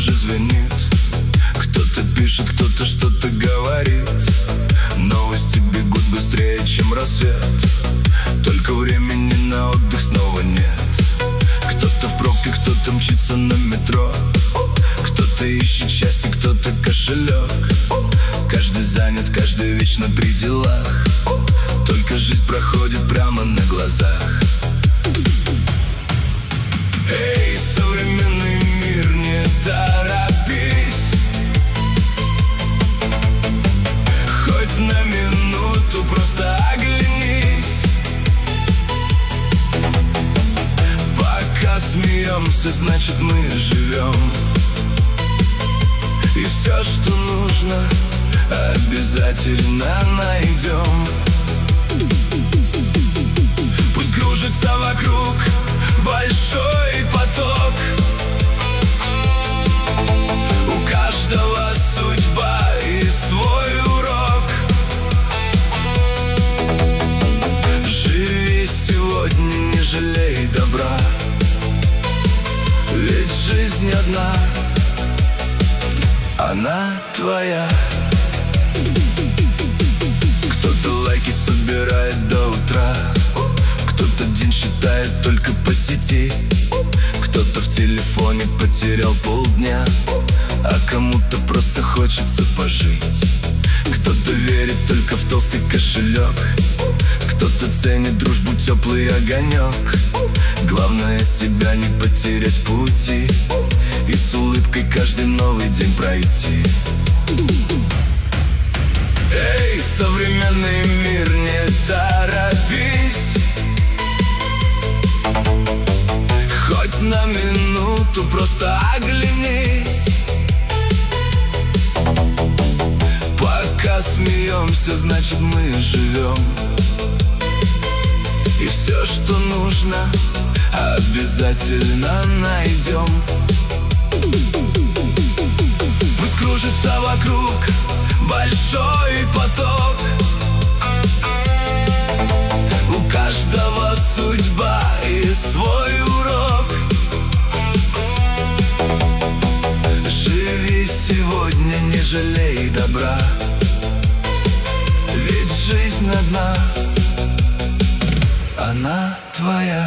уже звенит. Кто-то пишет, кто-то что-то говорит. Новости бегут быстрее, чем рассвет. Только времени на отдых снова нет. Кто-то в пробке, кто-то мчится на метро. Кто-то ищет счастье, кто-то кошелек. Каждый занят, каждый вечно при делах. Только жизнь проходит прямо на глазах. Эй, современный мир, не торопись. Хоть на минуту просто оглянись. Пока смеемся, значит мы живем. И все, что нужно, обязательно найдем. Пусть кружится вокруг большой поток. У каждого судьба и свой урок. Живи сегодня, не жалей добра. Ведь жизнь одна, она твоя. Кто-то лайки собирает до утра. Кто-то день считает только по сети. Кто-то в телефоне потерял полдня, а кому-то просто хочется пожить. Кто-то верит только в толстый кошелек. Кто-то ценит дружбу, теплый огонек. Главное себя не потерять в пути и с улыбкой каждый новый день пройти. Эй, современный мир, не торопись. Хоть на минуту просто оглянись. Пока смеемся, значит мы живем. И все, что нужно, обязательно найдем. Пусть кружится вокруг большой поток. У каждого судьба и свой урок. Живи сегодня, не жалей добра. Ведь жизнь одна, она твоя.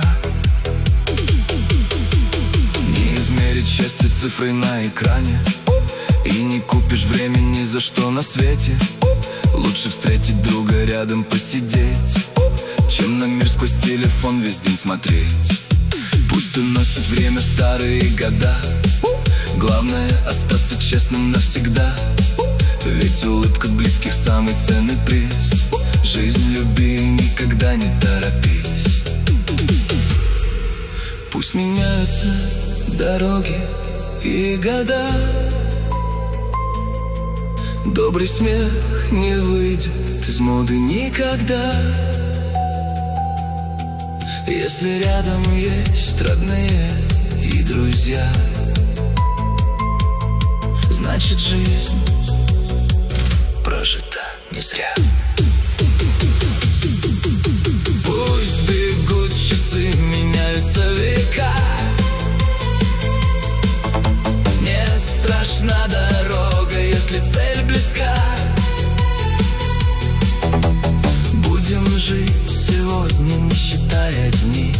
Не измерить счастье цифрой на экране. И не купишь время ни за что на свете. Лучше встретить друга, рядом посидеть, чем на мир сквозь телефон весь день смотреть. Пусть уносит время старые года. Главное остаться честным навсегда. Ведь улыбка близких самый ценный приз. Жизнь люби, никогда не торопись. Пусть меняются дороги и года. Добрый смех не выйдет из моды никогда. Если рядом есть родные и друзья, значит жизнь прожита не зря. Пусть бегут часы, меняются века. Не страшна дорога, если цель близка. Будем жить сегодня, не считая дни.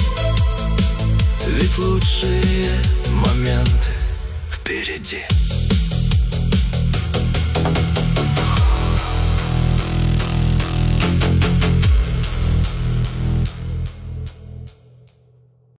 Ведь лучшие моменты впереди.